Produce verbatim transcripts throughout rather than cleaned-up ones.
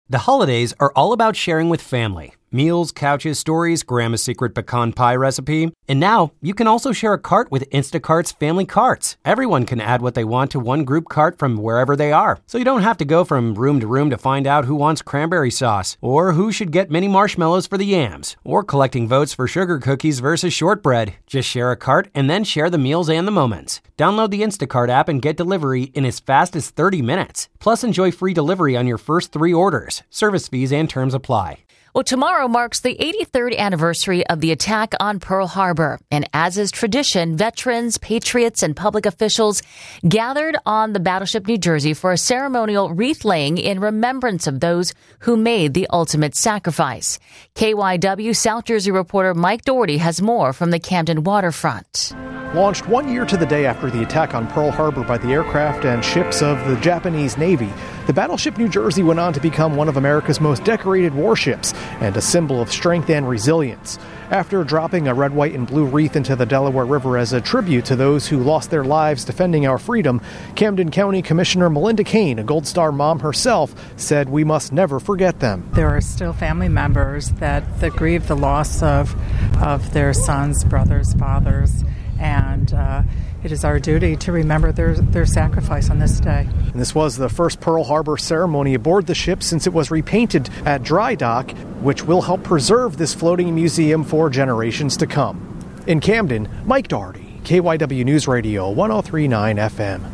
The holidays are all about sharing with family. Meals, couches, stories, Grandma's secret pecan pie recipe. And now, you can also share a cart with Instacart's Family Carts. Everyone can add what they want to one group cart from wherever they are. So you don't have to go from room to room to find out who wants cranberry sauce, or who should get mini marshmallows for the yams, or collecting votes for sugar cookies versus shortbread. Just share a cart and then share the meals and the moments. Download the Instacart app and get delivery in as fast as thirty minutes. Plus, enjoy free delivery on your first three orders. Service fees and terms apply. Well, tomorrow marks the eighty-third anniversary of the attack on Pearl Harbor. And as is tradition, veterans, patriots, and public officials gathered on the battleship New Jersey for a ceremonial wreath laying in remembrance of those who made the ultimate sacrifice. K Y W South Jersey reporter Mike Doherty has more from the Camden waterfront. Launched one year to the day after the attack on Pearl Harbor by the aircraft and ships of the Japanese Navy, the battleship New Jersey went on to become one of America's most decorated warships and a symbol of strength and resilience. After dropping a red, white, and blue wreath into the Delaware River as a tribute to those who lost their lives defending our freedom, Camden County Commissioner Melinda Kane, a Gold Star mom herself, said we must never forget them. There are still family members that, that grieve the loss of, of their sons, brothers, fathers, and uh, it is our duty to remember their, their sacrifice on this day. And this was the first Pearl Harbor ceremony aboard the ship since it was repainted at dry dock, which will help preserve this floating museum for generations to come. In Camden, Mike Doherty, K Y W News Radio, one oh three point nine F M.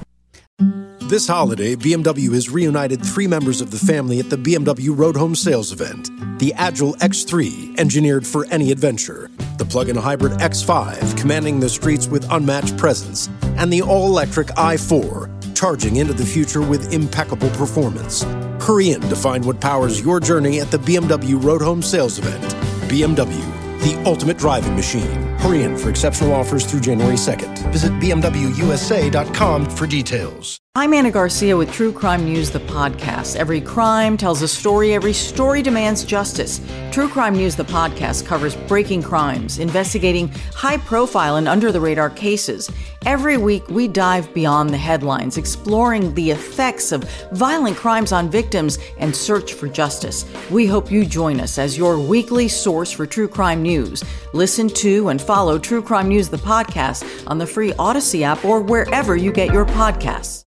This holiday, B M W has reunited three members of the family at the B M W Road Home Sales Event. The Agile X three, engineered for any adventure. The plug-in hybrid X five, commanding the streets with unmatched presence. And the all-electric i four, charging into the future with impeccable performance. Hurry in to find what powers your journey at the B M W Road Home Sales Event. B M W, the ultimate driving machine. Hurry in for exceptional offers through January second. Visit B M W U S A dot com for details. I'm Anna Garcia with True Crime News, the podcast. Every crime tells a story. Every story demands justice. True Crime News, the podcast, covers breaking crimes, investigating high-profile and under-the-radar cases. Every week, we dive beyond the headlines, exploring the effects of violent crimes on victims and search for justice. We hope you join us as your weekly source for true crime news. Listen to and follow True Crime News, the podcast, on the free Odyssey app or wherever you get your podcasts.